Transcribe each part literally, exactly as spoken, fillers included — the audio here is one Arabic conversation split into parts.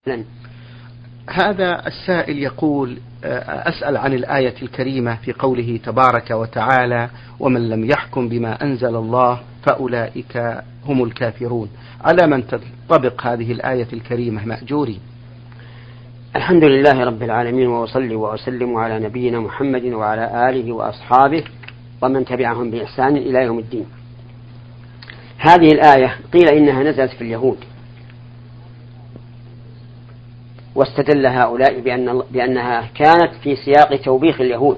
هذا السائل يقول: أسأل عن الآية الكريمة في قوله تبارك وتعالى: ومن لم يحكم بما أنزل الله فأولئك هم الكافرون، على من تنطبق هذه الآية الكريمة مأجوري؟ الحمد لله رب العالمين، وأصلي وأسلم على نبينا محمد وعلى آله وأصحابه ومن تبعهم بإحسان إلى يوم الدين. هذه الآية قيل إنها نزلت في اليهود، واستدل هؤلاء بأن بأنها كانت في سياق توبيخ اليهود.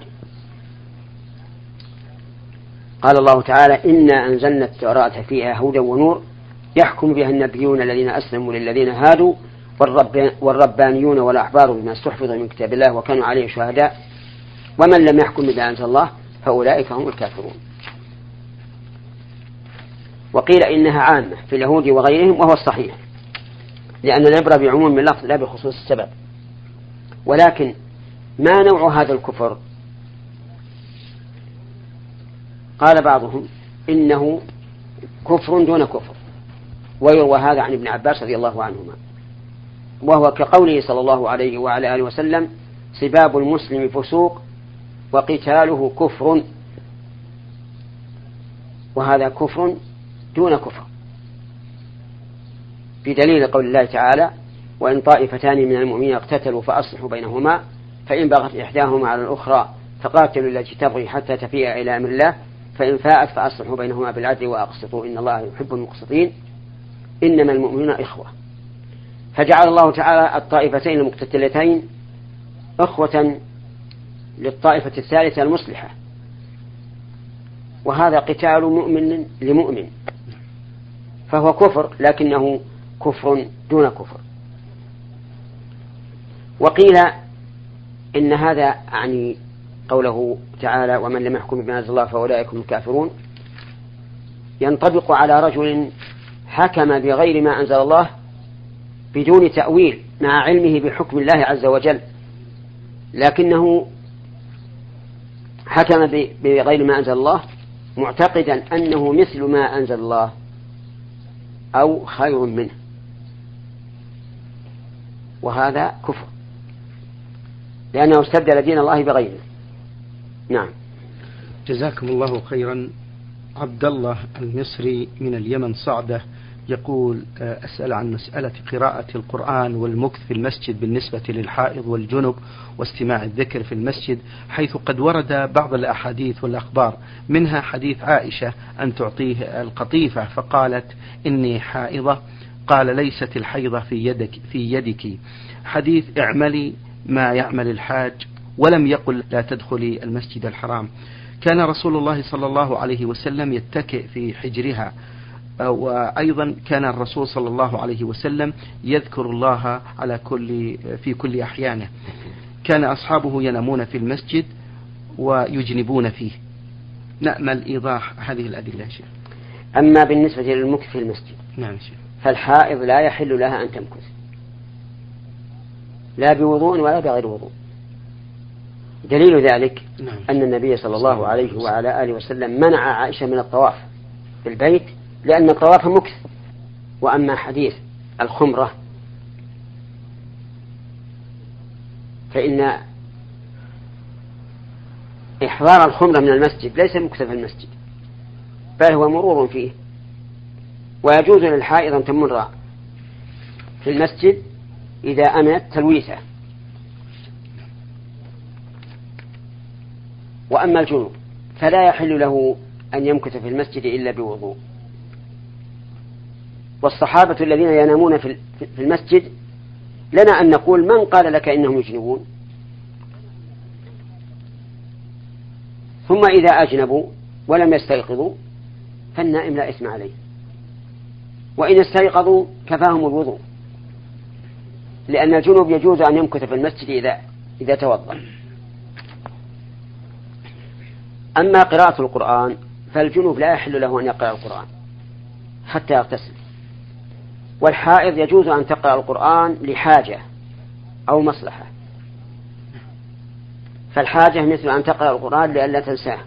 قال الله تعالى: إنا أنزلنا التوراة فيها هدى ونور يحكم بها النبيون الذين أسلموا للذين هادوا والربانيون والأحبار بما استحفظوا من كتاب الله وكانوا عليه شهداء ومن لم يحكم بما أنزل الله فأولئك هم الكافرون. وقيل إنها عامة في اليهود وغيرهم، وهو الصحيح، لأن العبرة بعموم اللفظ لا بخصوص السبب. ولكن ما نوع هذا الكفر؟ قال بعضهم إنه كفر دون كفر، ويروى هذا عن ابن عباس رضي الله عنهما، وهو كقوله صلى الله عليه وعلى آله وسلم: سباب المسلم فسوق وقتاله كفر. وهذا كفر دون كفر، بدليل قول الله تعالى: وإن طائفتان من المؤمنين اقتتلوا فأصلحوا بينهما فإن بغت إحداهما على الأخرى فقاتلوا التي تبغي حتى تفيء إلى أمر الله فإن فاءت فأصلحوا بينهما بالعدل وأقسطوا إن الله يحب المقسطين إنما المؤمنون إخوة. فجعل الله تعالى الطائفتين المقتتلتين أخوة للطائفة الثالثة المصلحة، وهذا قتال مؤمن لمؤمن، فهو كفر لكنه كفر دون كفر. وقيل إن هذا يعني قوله تعالى: ومن لم يحكم بما أنزل الله فأولئك هم الكافرون، ينطبق على رجل حكم بغير ما أنزل الله بدون تأويل مع علمه بحكم الله عز وجل، لكنه حكم بغير ما أنزل الله معتقدا أنه مثل ما أنزل الله أو خير منه، وهذا كفر لأنه استبدل دين الله بغيره. نعم. جزاكم الله خيرا. عبد الله المصري من اليمن صعدة يقول: أسأل عن مسألة قراءة القرآن والمكث في المسجد بالنسبة للحائض والجنب واستماع الذكر في المسجد، حيث قد ورد بعض الأحاديث والأخبار، منها حديث عائشة أن تعطيه القطيفة فقالت: إني حائضة، قال: ليست الحيضة في يدك, في يدك. حديث اعملي ما يعمل الحاج، ولم يقل لا تدخلي المسجد الحرام. كان رسول الله صلى الله عليه وسلم يتكئ في حجرها، وأيضا كان الرسول صلى الله عليه وسلم يذكر الله على كل في كل أحيانه. كان أصحابه ينامون في المسجد ويجنبون فيه. نأمل إيضاح هذه الأدلة شيخ. أما بالنسبة للمكث في المسجد، نعم شيخ، فالحائض لا يحل لها أن تمكث لا بوضوء ولا بغير وضوء. دليل ذلك نعم. أن النبي صلى الله عليه وعلى آله وسلم منع عائشة من الطواف في البيت لأن الطواف مكث. وأما حديث الخمرة فإن إحضار الخمرة من المسجد ليس مكث في المسجد، بل هو مرور فيه، ويجوز للحائض أن تمر في المسجد إذا أمنت تلويثه. وأما الجنوب فلا يحل له أن يمكث في المسجد إلا بوضوء. والصحابة الذين ينامون في المسجد لنا أن نقول: من قال لك إنهم يجنبون؟ ثم إذا أجنبوا ولم يستيقظوا فالنائم لا إثم عليه، وإن استيقظوا كفاهم الوضوء، لأن الجنوب يجوز أن يمكث في المسجد إذا إذا توضأ. أما قراءة القرآن فالجنوب لا يحل له أن يقرأ القرآن حتى يغتسل، والحائض يجوز أن تقرأ القرآن لحاجة أو مصلحة. فالحاجة مثل أن تقرأ القرآن لئلا تنساه،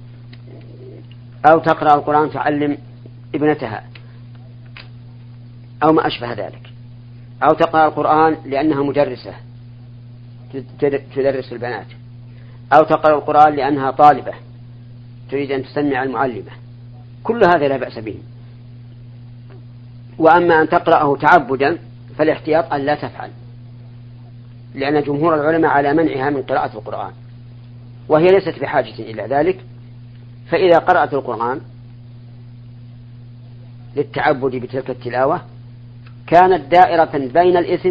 أو تقرأ القرآن تعلم ابنتها، أو ما أشبه ذلك. أو تقرأ القرآن لأنها مدرسة تدرس البنات، أو تقرأ القرآن لأنها طالبة تريد أن تسمع المعلمة، كل هذا لا بأس به. وأما أن تقرأه تعبدا فالاحتياط أن لا تفعل، لأن جمهور العلماء على منعها من قراءة القرآن، وهي ليست بحاجة إلى ذلك. فإذا قرأت القرآن للتعبد بتلك التلاوة كانت دائرة بين الإثم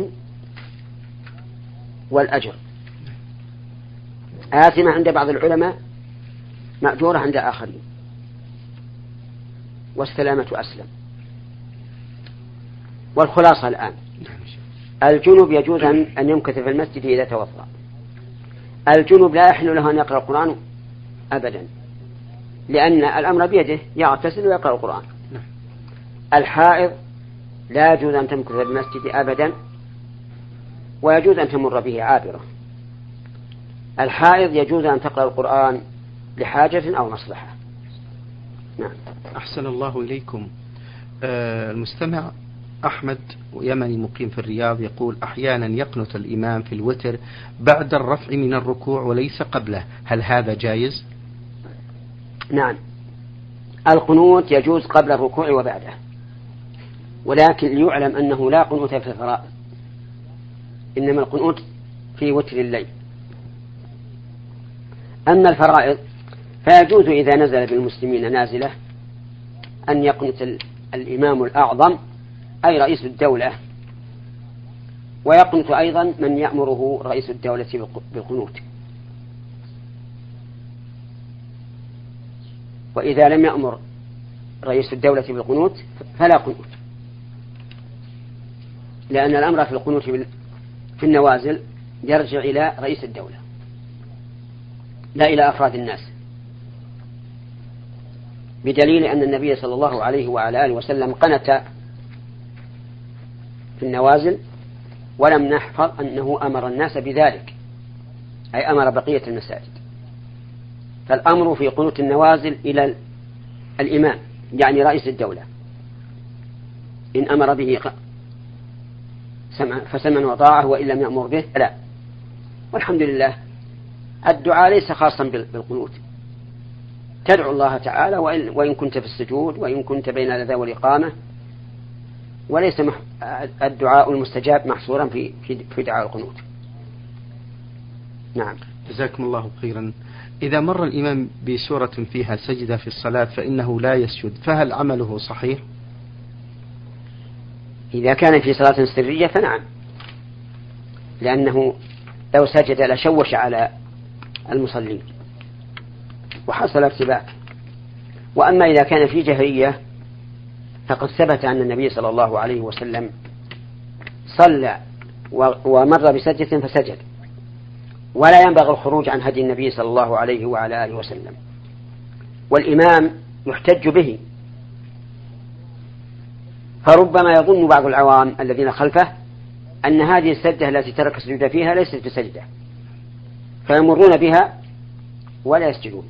والأجر، آثمة عند بعض العلماء، مأجورة عند آخرين، والسلامة أسلم. والخلاصة الآن، الجنب يجوز أن يمكث في المسجد إذا توضأ. الجنب لا يحل له أن يقرأ القرآن أبدا، لأن الأمر بيده، يغتسل ويقرأ القرآن. الحائض لا يجوز أن تمكث في المسجد أبدا، ويجوز أن تمر به عابرة. الحائض يجوز أن تقرأ القرآن لحاجة أو مصلحة. نعم. أحسن الله إليكم. آه المستمع أحمد يمني مقيم في الرياض يقول: أحيانا يقنت الإمام في الوتر بعد الرفع من الركوع وليس قبله، هل هذا جائز؟ نعم، القنوت يجوز قبل الركوع وبعده، ولكن ليعلم أنه لا قنوت في الفرائض، إنما القنوت في وتر الليل. أما الفرائض فيجوز إذا نزل بالمسلمين نازلة أن يقنت الإمام الأعظم أي رئيس الدولة، ويقنت أيضا من يأمره رئيس الدولة بالقنوت. وإذا لم يأمر رئيس الدولة بالقنوت فلا قنوت، لأن الأمر في القنوت في النوازل يرجع إلى رئيس الدولة لا إلى أفراد الناس، بدليل أن النبي صلى الله عليه وعلى آله وسلم قنت في النوازل ولم نحفظ أنه أمر الناس بذلك، أي أمر بقية المساجد. فالأمر في قنوت النوازل إلى الإمام يعني رئيس الدولة، إن أمر به فسمع وطاعه، وإن لم يأمر به لا. والحمد لله الدعاء ليس خاصا بالقنوت، تدعو الله تعالى وإن كنت في السجود وإن كنت بين الأذى والإقامة، وليس الدعاء المستجاب محصورا في في دعاء القنوت. نعم. جزاكم الله خيرا. إذا مر الإمام بسورة فيها سجدة في الصلاة فإنه لا يسجد، فهل عمله صحيح؟ إذا كان في صلاة سرية فنعم، لأنه لو سجد لشوش على المصلين وحصل ارتباك. وأما إذا كان في جهرية فقد ثبت أن النبي صلى الله عليه وسلم صلى ومر بسجدة فسجد، ولا ينبغي الخروج عن هدي النبي صلى الله عليه وعلى آله وسلم. والإمام يحتج به، فربما يظن بعض العوام الذين خلفه أن هذه السجدة التي ترك السجود فيها ليست بسجدة، فيمرون بها ولا يسجدون.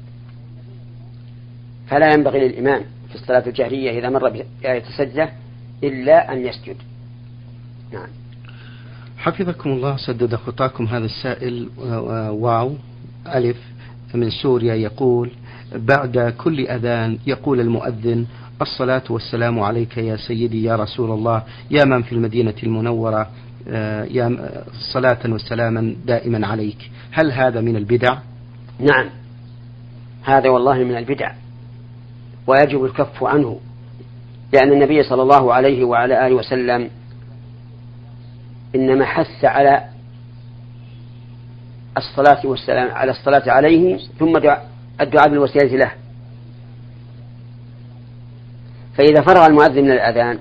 فلا ينبغي للإمام في الصلاة الجهرية إذا مر بآية السجدة إلا أن يسجد. نعم. حفظكم الله سدد خطاكم. هذا السائل واو ألف من سوريا يقول: بعد كل أذان يقول المؤذن: الصلاة والسلام عليك يا سيدي يا رسول الله يا من في المدينة المنورة، يا صلاة وسلاما دائما عليك. هل هذا من البدع؟ نعم، هذا والله من البدع، ويجب الكف عنه، لأن النبي صلى الله عليه وعلى آله وسلم إنما حث على الصلاة والسلام على الصلاة عليه ثم الدعاء بالوسيلة له. فإذا فرغ المؤذن من الأذان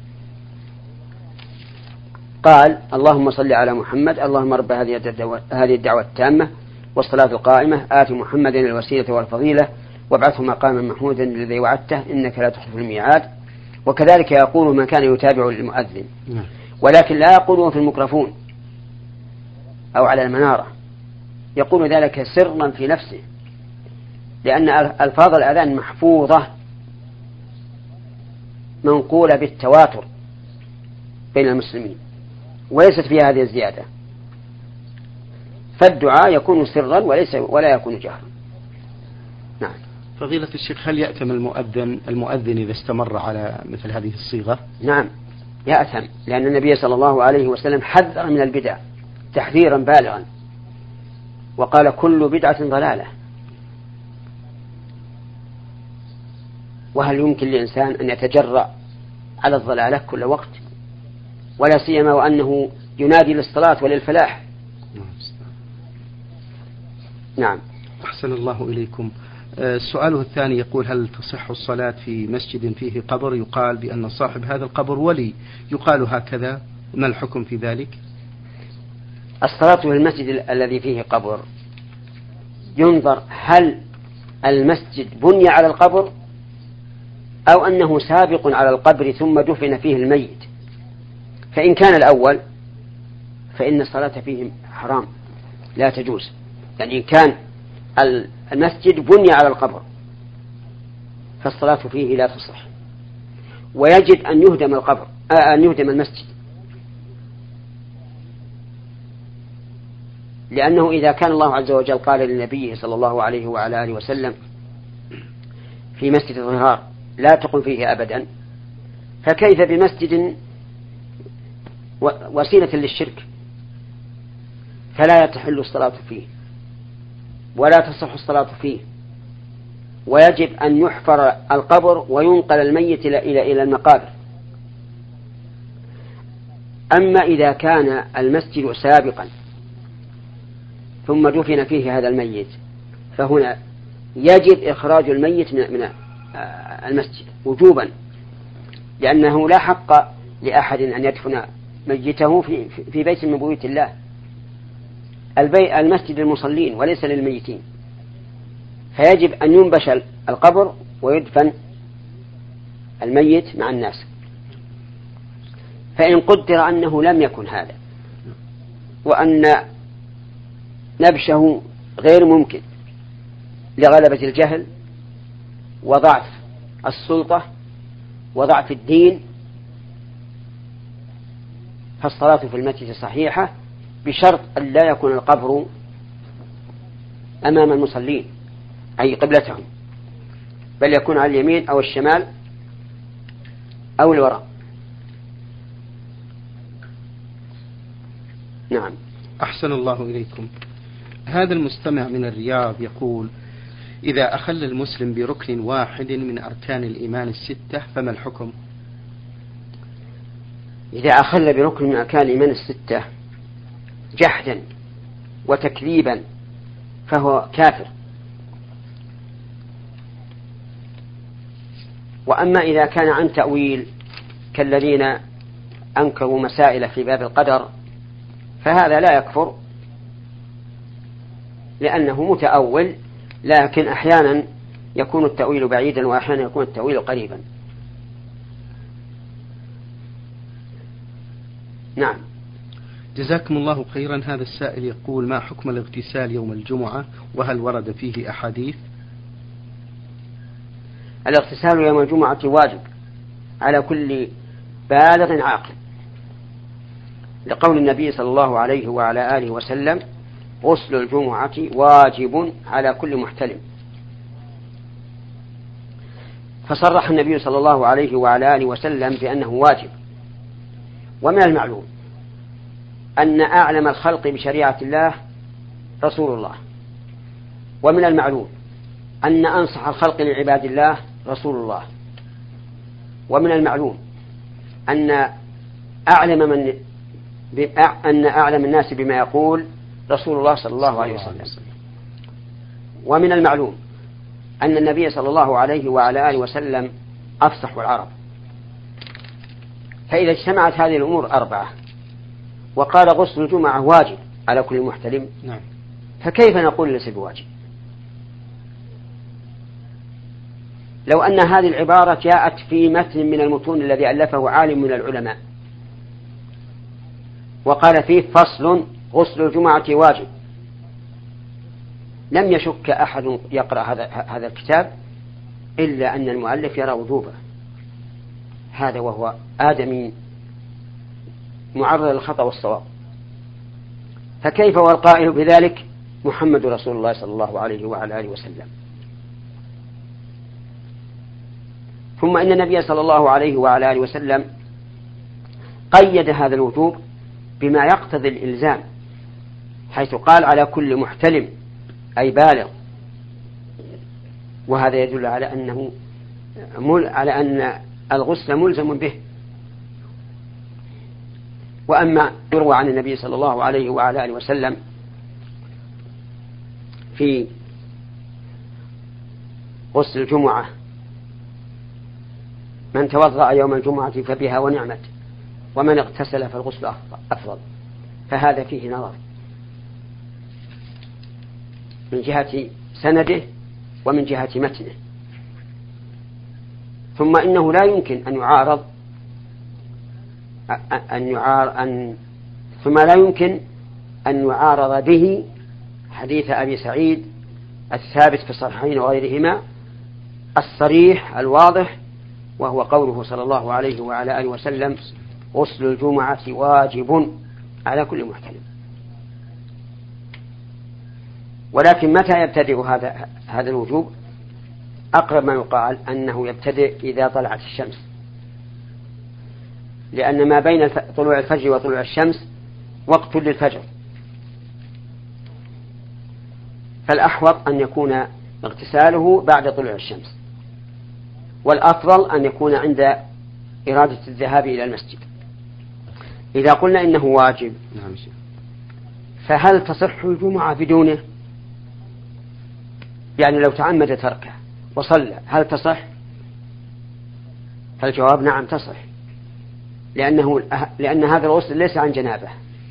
قال: اللهم صل على محمد، اللهم رب هذه الدعوة التامة والصلاة القائمة آت محمدا الوسيلة والفضيلة وابعثه مقاما محمودا الذي وعدته إنك لا تخلف الميعاد. وكذلك يقول من كان يتابع المؤذن، ولكن لا يقوله في الميكروفون أو على المنارة، يقول ذلك سرا في نفسه، لأن ألفاظ الأذان محفوظة منقولة بالتواتر بين المسلمين، وليست فيها هذه الزيادة، فالدعاء يكون سرا وليس ولا يكون جهرا. نعم. فضيلة الشيخ، هل يأتم المؤذن المؤذن إذا استمر على مثل هذه الصيغة؟ نعم يأتم، لأن النبي صلى الله عليه وسلم حذر من البدع تحذيرا بالغا، وقال كل بدعة ضلالة. وهل يمكن لإنسان أن يتجرأ على الضلالة كل وقت، ولا سيما وأنه ينادي للصلاة وللفلاح؟ نعم. أحسن الله إليكم. سؤاله الثاني يقول: هل تصح الصلاة في مسجد فيه قبر يقال بأن صاحب هذا القبر ولي، يقال هكذا، ما الحكم في ذلك؟ الصلاة في المسجد الذي فيه قبر ينظر هل المسجد بني على القبر أو أنه سابق على القبر ثم دفن فيه الميت. فإن كان الأول فإن الصلاة فيه حرام لا تجوز، يعني إن كان المسجد بني على القبر فالصلاة فيه لا تصح، ويجب أن يهدم القبر أن يهدم المسجد، لأنه إذا كان الله عز وجل قال للنبي صلى الله عليه وعلى آله وسلم في مسجد الظهار لا تقم فيه أبدا، فكيف بمسجد وسيلة للشرك؟ فلا تحل الصلاة فيه ولا تصح الصلاة فيه، ويجب أن يحفر القبر وينقل الميت إلى إلى المقابر. أما إذا كان المسجد سابقا ثم دفن فيه هذا الميت فهنا يجب إخراج الميت من المسجد وجوبا، لأنه لا حق لأحد أن يدفن ميته في في بيت من بيوت الله. المسجد للمصلين وليس للميتين، فيجب أن ينبش القبر ويدفن الميت مع الناس. فإن قدر أنه لم يكن هذا وأن نبشه غير ممكن لغلبة الجهل وضعف السلطة وضعف الدين، فالصلاة في المسجد صحيحة بشرط أن لا يكون القبر أمام المصلين أي قبلتهم، بل يكون على اليمين أو الشمال أو الوراء. نعم. أحسن الله إليكم. هذا المستمع من الرياض يقول: إذا أخل المسلم بركن واحد من أركان الإيمان الستة فما الحكم؟ إذا أخل بركن من أركان الإيمان الستة جحدا وتكذيبا فهو كافر. وأما إذا كان عن تأويل كالذين أنكروا مسائل في باب القدر فهذا لا يكفر، لأنه متأول، لكن أحيانا يكون التأويل بعيدا وأحيانا يكون التأويل قريبا. نعم. جزاكم الله خيرا. هذا السائل يقول: ما حكم الاغتسال يوم الجمعة وهل ورد فيه أحاديث؟ الاغتسال يوم الجمعة واجب على كل بالغ عاقل، لقول النبي صلى الله عليه وعلى آله وسلم: غسل الجمعة واجب على كل محتلم. فصرح النبي صلى الله عليه وعلى آله وسلم بأنه واجب. ومن المعلوم أن أعلم الخلق بشريعة الله رسول الله، ومن المعلوم أن أنصح الخلق لعباد الله رسول الله، ومن المعلوم أن أعلم من أن أعلم الناس بما يقول رسول الله صلى الله عليه وسلم، ومن المعلوم أن النبي صلى الله عليه وعلى آله وسلم أفصح العرب. فإذا اجتمعت هذه الأمور أربعة وقال غسل الجمعة واجب على كل محتلم، نعم، فكيف نقول ليس بواجب؟ لو أن هذه العبارة جاءت في متن من المتون الذي ألفه عالم من العلماء وقال فيه فصل غسل الجمعة واجب، لم يشك أحد يقرأ هذا هذا الكتاب إلا أن المؤلف يرى وجوبه، هذا وهو آدمي معرض للخطأ والصواب، فكيف والقائل بذلك محمد رسول الله صلى الله عليه وعلى آله وسلم. ثم إن النبي صلى الله عليه وعلى آله وسلم قيد هذا الوجوب بما يقتضي الإلزام، حيث قال على كل محتلم أي بالغ، وهذا يدل على أنه مل على أن الغسل ملزم به. وأما يروى عن النبي صلى الله عليه وعلى آله وسلم في غسل الجمعة: من توضأ يوم الجمعة فبها ونعمت، ومن اغتسل فالغسل أفضل، فهذا فيه نظر من جهة سنده ومن جهة متنه. ثم إنه لا يمكن أن يعارض أن يعار أن ثم لا يمكن أن يعارض به حديث أبي سعيد الثابت في الصحيحين وغيرهما الصريح الواضح، وهو قوله صلى الله عليه وعلى آله وسلم: غسل الجمعة واجب على كل محتلم. ولكن متى يبتدئ هذا هذا الوجوب؟ أقرب ما يقال أنه يبتدئ إذا طلعت الشمس، لأن ما بين طلوع الفجر وطلوع الشمس وقت للفجر، فالأحوط أن يكون اغتساله بعد طلوع الشمس، والأفضل أن يكون عند إرادة الذهاب إلى المسجد. إذا قلنا إنه واجب فهل تصح الجمعة بدونه؟ يعني لو تعمد تركه وصلى هل تصح؟ فالجواب نعم تصح، لأنه لأن هذا الغسل ليس عن جنابه،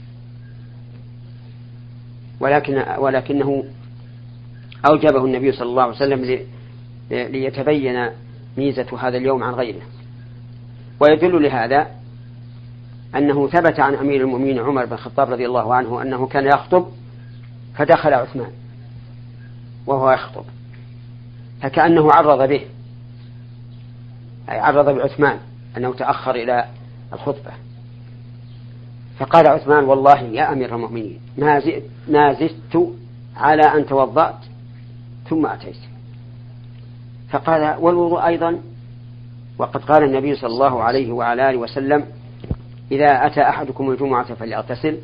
ولكن ولكنه أوجبه النبي صلى الله عليه وسلم ليتبين ميزة هذا اليوم عن غيره. ويدل لهذا أنه ثبت عن أمير المؤمنين عمر بن الخطاب رضي الله عنه أنه كان يخطب فدخل عثمان وهو يخطب، فكأنه عرض به، أي عرض بعثمان أنه تأخر إلى الخطبة، فقال عثمان: والله يا أمير المؤمنين ما زدت على أن توضأت ثم أتيت. فقال: والوضوء أيضا؟ وقد قال النبي صلى الله عليه وعلى آله وسلم: إذا أتى أحدكم الجمعة فليغتسل.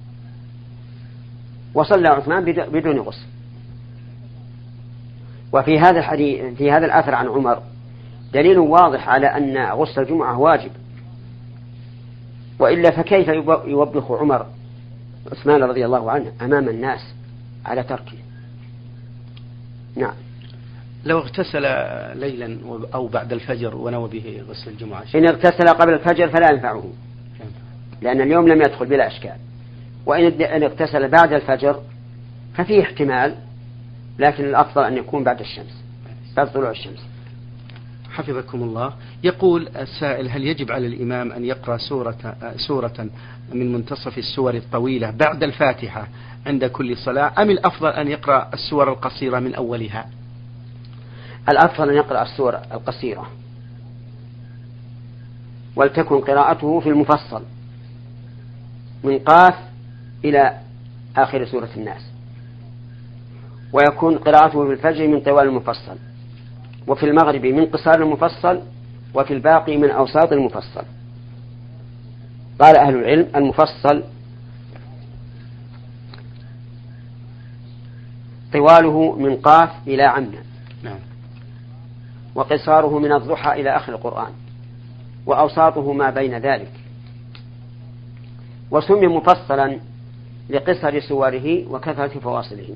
وصلى عثمان بدون غسل. وفي هذا الحديث في هذا الأثر عن عمر دليل واضح على أن غسل الجمعة واجب، وإلا فكيف يوبخ عمر عثمان رضي الله عنه أمام الناس على تركه؟ نعم. لو اغتسل ليلا أو بعد الفجر ونوى به غسل الجمعة، إن اغتسل قبل الفجر فلا ينفعه، لأن اليوم لم يدخل بلا أشكال. وإن اغتسل بعد الفجر ففيه احتمال، لكن الأفضل أن يكون بعد الشمس، بعد طلوع الشمس. حفظكم الله. يقول السائل: هل يجب على الإمام أن يقرأ سورة, سورة من منتصف السور الطويلة بعد الفاتحة عند كل صلاة، أم الأفضل أن يقرأ السور القصيرة من أولها؟ الأفضل أن يقرأ السور القصيرة، ولتكن قراءته في المفصل من قاف إلى آخر سورة الناس، ويكون قراءته في الفجر من طوال المفصل، وفي المغرب من قصار المفصل، وفي الباقي من أوساط المفصل. قال أهل العلم: المفصل طواله من قاف إلى عمّ، وقصاره من الضحى إلى آخر القرآن، وأوساطه ما بين ذلك. وسمي مفصلا لقصر سوره وكثرة فواصله.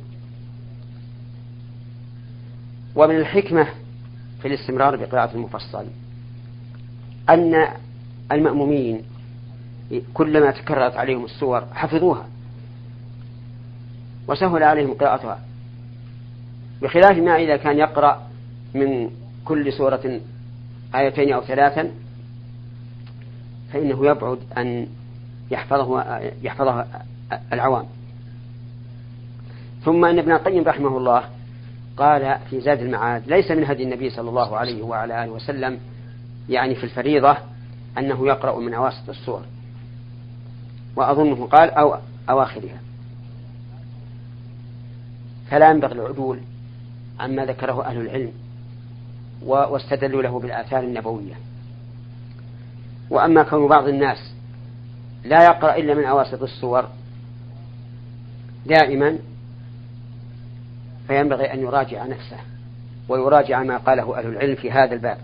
ومن الحكمة في الاستمرار بقراءة المفصل أن المأمومين كلما تكررت عليهم السور حفظوها وسهل عليهم قراءتها، بخلاف ما إذا كان يقرأ من كل سورة آيتين أو ثلاثا فإنه يبعد أن يحفظه يحفظها العوام. ثم أن ابن القيم رحمه الله قال في زاد المعاد: ليس من هدي النبي صلى الله عليه وعلى آله وسلم يعني في الفريضة أنه يقرأ من أواسط السور، وأظنه قال أو أواخرها، فلا ينبغي العدول عما ذكره أهل العلم واستدلوا له بالآثار النبوية. وأما كون بعض الناس لا يقرأ إلا من أواسط السور دائما، فينبغي أن يراجع نفسه ويراجع ما قاله أهل العلم في هذا الباب.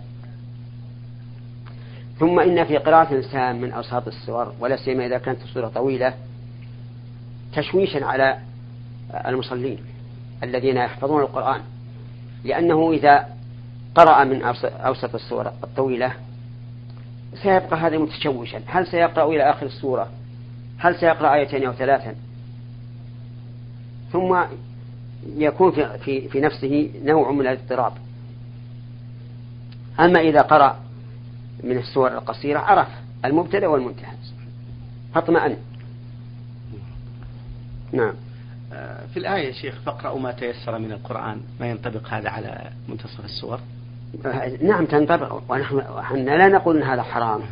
ثم إن في قراءة الإنسان من أوساط السور ولا سيما إذا كانت السورة طويلة تشويشا على المصلين الذين يحفظون القرآن، لأنه إذا قرأ من أوسط السورة الطويلة سيبقى هذا متشوشا، هل سيقرأ إلى آخر السورة؟ هل سيقرأ آيتين أو ثلاثا؟ ثم يكون في, في, في نفسه نوع من الاضطراب. أما إذا قرأ من السور القصيرة عرف المبتدأ والمنتهى فاطمأن. نعم. في الآية يا شيخ فاقرأوا ما تيسر من القرآن، ما ينطبق هذا على منتصف السور؟ نعم تنطبق، ونحن لا نقول أن هذا حرام،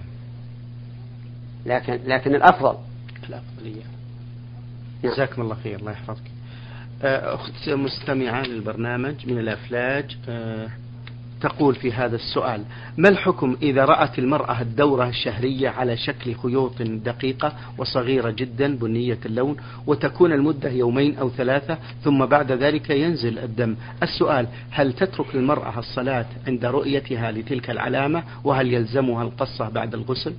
لكن لكن الأفضل الأفضلية. جزاكم الله خير، الله يحفظك. أخت مستمعة للبرنامج من الأفلاج تقول في هذا السؤال: ما الحكم إذا رأت المرأة الدورة الشهرية على شكل خيوط دقيقة وصغيرة جدا بنية اللون، وتكون المدة يومين أو ثلاثة ثم بعد ذلك ينزل الدم؟ السؤال: هل تترك المرأة الصلاة عند رؤيتها لتلك العلامة، وهل يلزمها القصة بعد الغسل؟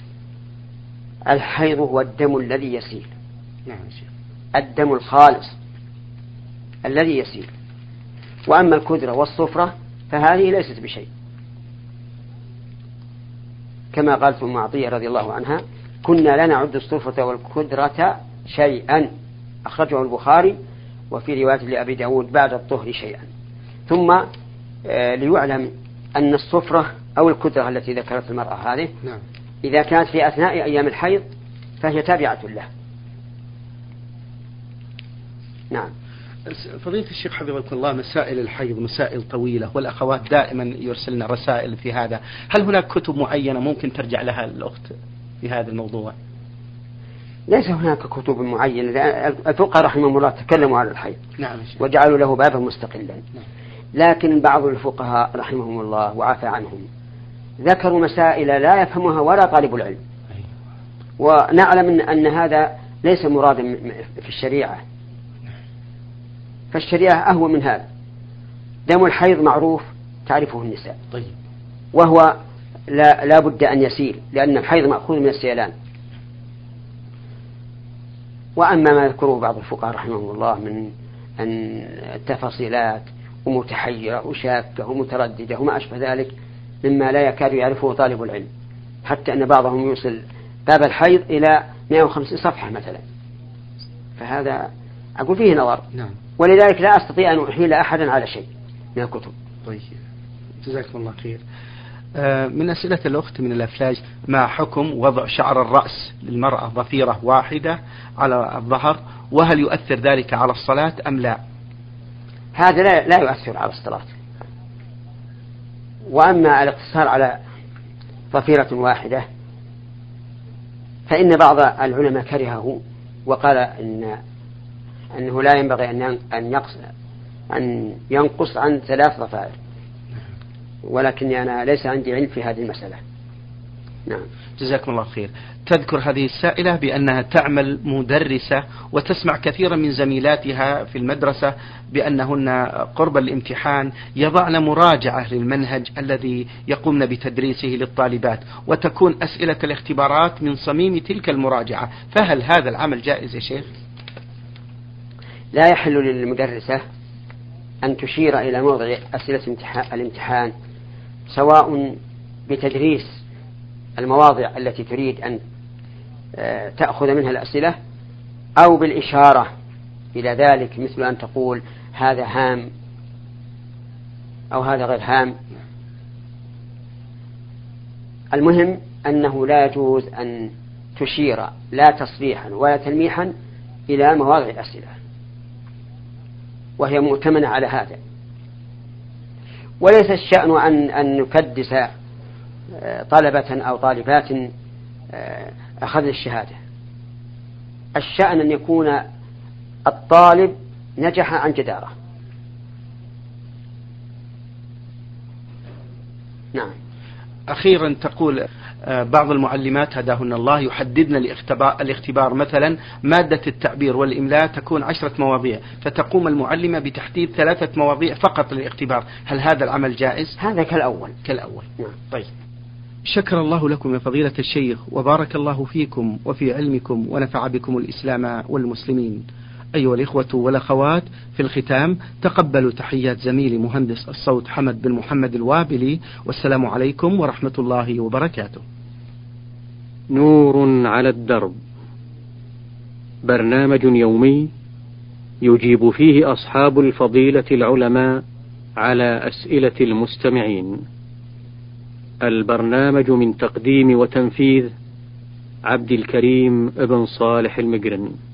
الحيض هو الدم الذي يسيل. نعم شيخ. الدم الخالص الذي يسيل، وأما الكدرة والصفرة فهذه ليست بشيء، كما قالت أم عطية رضي الله عنها: كنا لا نعد الصفرة والكدرة شيئا، أخرجه البخاري، وفي رواية لأبي داود بعد الطهر شيئا. ثم آه ليعلم أن الصفرة أو الكدرة التي ذكرت المرأة هذه نعم. إذا كانت في أثناء أيام الحيض فهي تابعة له. نعم. فضيلة الشيخ حفظكم الله، مسائل الحيض مسائل طويلة، والأخوات دائما يرسلن رسائل في هذا، هل هناك كتب معينة ممكن ترجع لها الأخت في هذا الموضوع؟ ليس هناك كتب معينة، الفقهاء رحمهم الله تكلموا على الحيض نعم وجعلوا له بابا مستقلا. نعم. لكن بعض الفقهاء رحمهم الله وعفى عنهم ذكروا مسائل لا يفهمها ولا طالب العلم، ونعلم أن هذا ليس مرادا في الشريعة، فالشريعة أهوى من هذا. دم الحيض معروف تعرفه النساء، طيب. وهو لا, لا بد أن يسيل، لأن الحيض مأخوذ من السيلان. وأما ما يذكره بعض الفقهاء رحمه الله من أن التفاصيلات ومتحيرة وشاكة ومترددة وما أشبه ذلك مما لا يكاد يعرفه طالب العلم، حتى أن بعضهم يوصل باب الحيض إلى مئة وخمسين صفحة مثلا، فهذا أقول فيه نظر. نعم. ولذلك لا أستطيع أن أحيل أحدا على شيء من الكتب. طيب، جزاكم الله خير. آه من أسئلة الأخت من الأفلاج: ما حكم وضع شعر الرأس للمرأة ضفيرة واحدة على الظهر، وهل يؤثر ذلك على الصلاة أم لا؟ هذا لا, لا يؤثر على الصلاة. وأما الاقتصار على ضفيرة واحدة فإن بعض العلماء كرهه وقال إن أنه لا ينبغي أن أن يقص أن ينقص عن ثلاث ضفائر، ولكن أنا ليس عندي علم في هذه المسألة. نعم. جزاكم الله خير. تذكر هذه السائلة بأنها تعمل مدرسة وتسمع كثيرا من زميلاتها في المدرسة بأنهن قرب الامتحان يضعن مراجعة للمنهج الذي يقومن بتدريسه للطالبات، وتكون أسئلة الاختبارات من صميم تلك المراجعة، فهل هذا العمل جائز يا شيخ؟ لا يحل للمدرسة أن تشير إلى موضع أسئلة الامتحان سواء بتدريس المواضع التي تريد أن تأخذ منها الأسئلة أو بالإشارة إلى ذلك، مثل أن تقول هذا هام أو هذا غير هام. المهم أنه لا يجوز أن تشير لا تصريحا ولا تلميحا إلى مواضع الأسئلة، وهي مؤتمنة على هذا. وليس الشأن أن أن نكدس طلبة أو طالبات أخذ الشهادة، الشأن أن يكون الطالب نجح عن جدارة. نعم. أخيرا تقول بعض المعلمات هداهن الله يحددن الاختبار مثلا مادة التعبير والإملاء تكون عشرة مواضيع، فتقوم المعلمة بتحديد ثلاثة مواضيع فقط للاختبار، هل هذا العمل جائز؟ هذا كالأول. كالأول. نعم. طيب. شكر الله لكم يا فضيلة الشيخ، وبارك الله فيكم وفي علمكم ونفع بكم الإسلام والمسلمين. أيها الإخوة والأخوات، في الختام تقبلوا تحيات زميلي مهندس الصوت حمد بن محمد الوابلي، والسلام عليكم ورحمة الله وبركاته. نور على الدرب، برنامج يومي يجيب فيه أصحاب الفضيلة العلماء على أسئلة المستمعين. البرنامج من تقديم وتنفيذ عبد الكريم بن صالح المقرن.